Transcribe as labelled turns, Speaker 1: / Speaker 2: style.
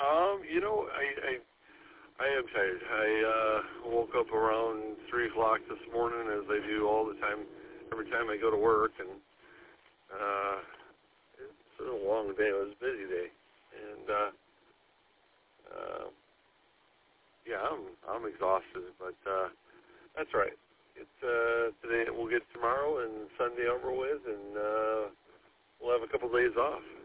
Speaker 1: I am tired. I woke up around 3 o'clock this morning, as I do all the time, every time I go to work, and it's been a long day. It was a busy day, and I'm exhausted, but that's right. It's today. We'll get tomorrow and Sunday over with, and we'll have a couple days off.